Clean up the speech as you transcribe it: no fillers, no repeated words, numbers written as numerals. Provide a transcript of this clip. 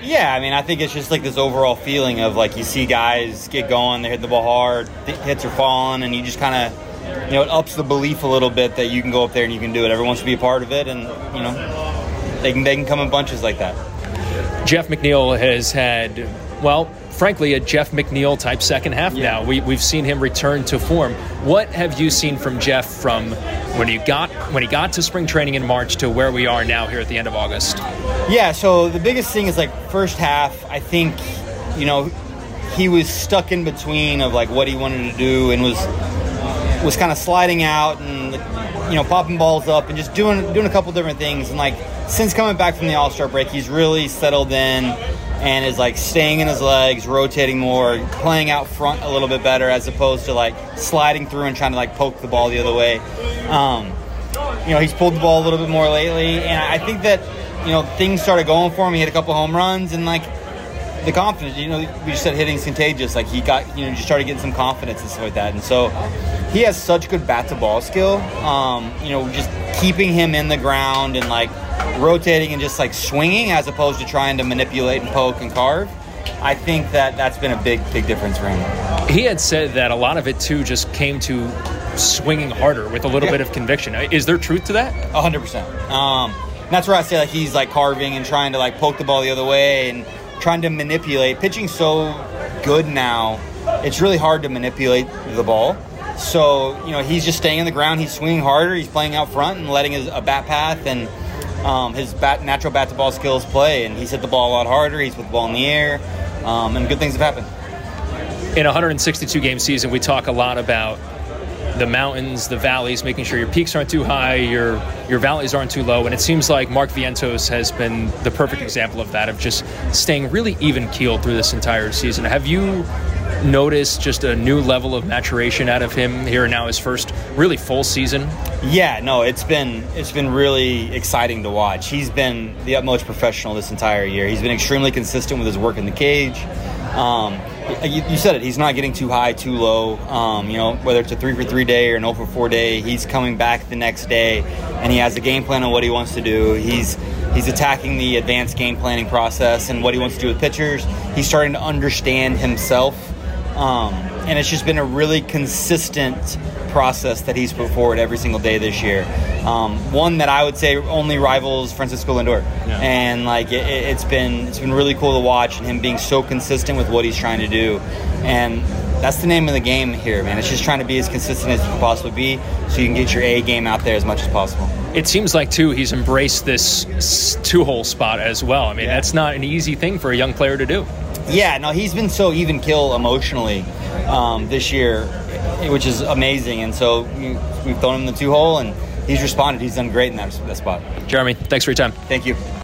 Yeah, I mean, I think it's just like this overall feeling of like you see guys get going, they hit the ball hard, hits are falling, and you just kind of, it ups the belief a little bit that you can go up there and you can do it. Everyone wants to be a part of it, and they can come in bunches like that. Jeff McNeil has had, frankly, a Jeff McNeil type second half now. We've seen him return to form. What have you seen from Jeff from when he got to spring training in March to where we are now here at the end of August? Yeah, so the biggest thing is like first half, I think, he was stuck in between of like what he wanted to do and was kind of sliding out and popping balls up and just doing a couple different things. And like since coming back from the All-Star break, he's really settled in and is like staying in his legs, rotating more, playing out front a little bit better as opposed to like sliding through and trying to like poke the ball the other way. He's pulled the ball a little bit more lately, and I think that things started going for him. He hit a couple home runs and like the confidence. We just said hitting's contagious. Like he got just started getting some confidence and stuff like that, and so he has such good bat to ball skill. Just keeping him in the ground and like rotating and just like swinging as opposed to trying to manipulate and poke and carve. I think that's been a big difference for him. He had said that a lot of it too just came to swinging harder with a little bit of conviction. Is there truth to that? 100%. That's where I say like he's like carving and trying to like poke the ball the other way and trying to manipulate. Pitching's so good now, it's really hard to manipulate the ball. So, he's just staying on the ground. He's swinging harder. He's playing out front and letting a bat path and his natural bat-to-ball skills play. And he's hit the ball a lot harder. He's put the ball in the air. And good things have happened. In a 162-game season, we talk a lot about the mountains, the valleys, making sure your peaks aren't too high, your valleys aren't too low. And it seems like Mark Vientos has been the perfect example of that, of just staying really even-keeled through this entire season. Have you noticed just a new level of maturation out of him here now, his first really full season? Yeah, no, it's been really exciting to watch. He's been the utmost professional this entire year. He's been extremely consistent with his work in the cage. You said it, he's not getting too high, too low. Whether it's a 3-for-3 day or an 0-for-4 day, he's coming back the next day and he has a game plan on what he wants to do. He's attacking the advanced game planning process and what he wants to do with pitchers. He's starting to understand himself. And it's just been a really consistent process that he's put forward every single day this year. One that I would say only rivals Francisco Lindor. Yeah. And like it's been really cool to watch, and him being so consistent with what he's trying to do. And that's the name of the game here, man. It's just trying to be as consistent as you can possibly be so you can get your A game out there as much as possible. It seems like, too, he's embraced this two-hole spot as well. I mean, That's not an easy thing for a young player to do. Yeah, no, he's been so even kill emotionally this year, which is amazing. And so we've thrown him in the 2-hole, and he's responded. He's done great in that spot. Jeremy, thanks for your time. Thank you.